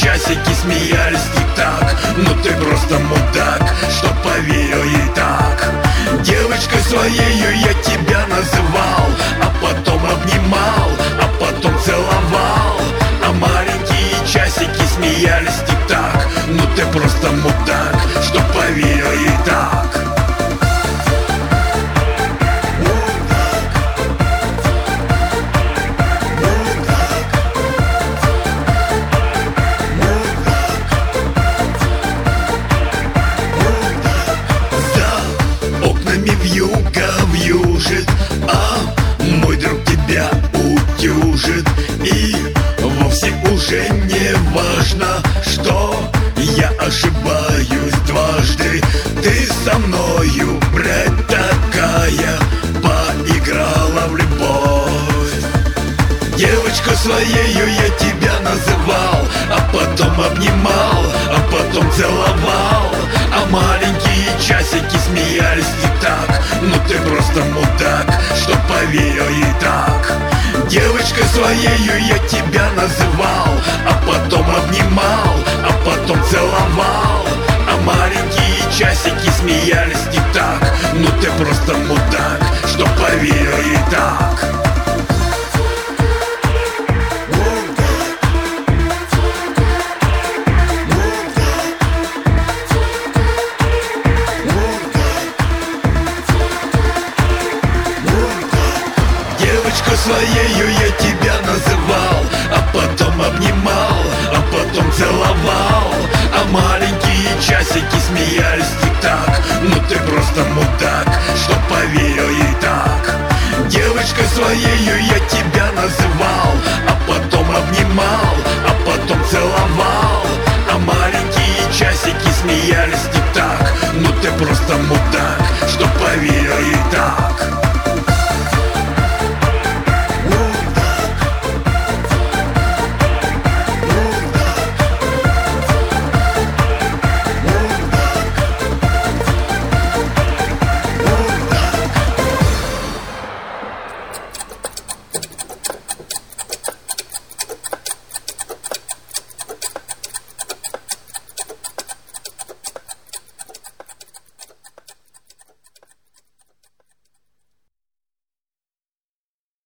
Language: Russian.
часики смеялись не так. Ну ты просто мудак, что поверил ей так. Девочкой своею я тебя называл, а потом обнимал, а потом целовал. А маленькие часики смеялись не так. Ну ты просто мудак, что поверил ей так. Вьюга вьюжит, а мой друг тебя утюжит. И вовсе уже не важно, что я ошибаюсь дважды. Ты со мною, брать такая, поиграла в любовь. Девочку своею я тебя называл, а потом обнимал, а потом целовал. А маленькие часики смеялись не так. Ну ты просто мудак, что поверил ей так. Девочкой своею я тебя называл, а потом обнимал, а потом целовал. А маленькие часики смеялись не